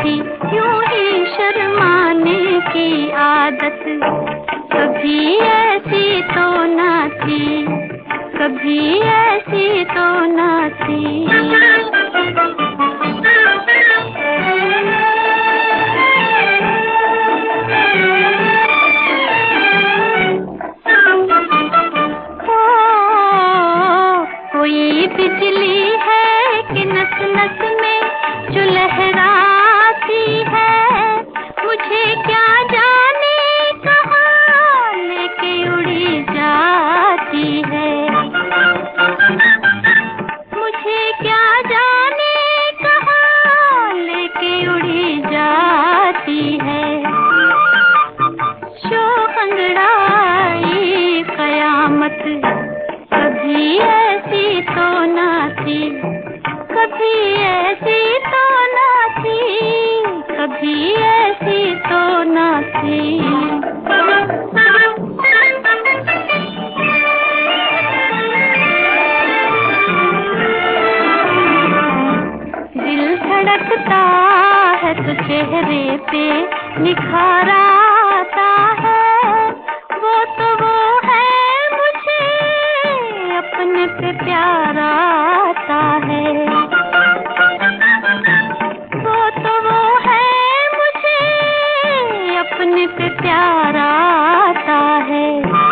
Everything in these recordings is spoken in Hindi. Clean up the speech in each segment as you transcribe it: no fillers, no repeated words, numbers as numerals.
थी यूं ही शर्माने की आदत, कभी ऐसी तो न थी, कभी ऐसी तो न थी। कोई बिजली है कि नस नस में जो लहराती है, मुझे क्या जाने कहाँ लेके उड़ी जाती है, मुझे क्या जाने कहाँ लेके उड़ी जाती है। शोख अंगड़ाई कयामत, कभी ऐसी तो न थी, कभी ऐसी तो न थी, कभी ऐसी तो न थी। दिल धड़कता है तो चेहरे पे निखार आता है, वो तो वो है मुझे अपने पे प्यार आता है, वो तो वो है मुझे अपने पे प्यार आता है।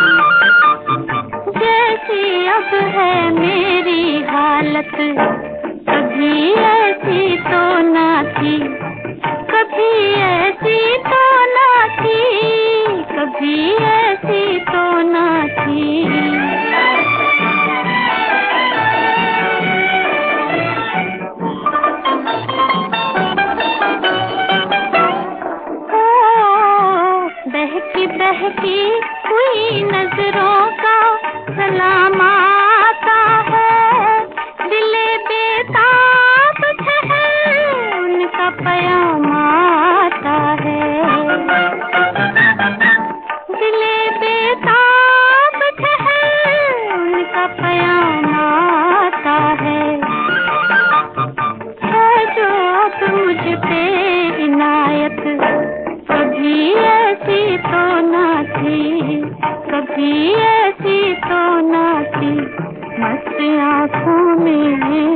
जैसी अब है मेरी हालत, कभी ऐसी तो न थी, कभी ऐसी तो न थी, कभी ऐसी तो न थी। बहकी बहकी हुई नजरों का सलाम आता है, दिले बेताब ठहर उनका पयाम आता है, दिले बेताब ठहर उनका पयाम आता है जो अब मुझ पे इनायत, कभी ऐसी तो न थी, कभी ऐसी तो न थी। मस्त आँखों में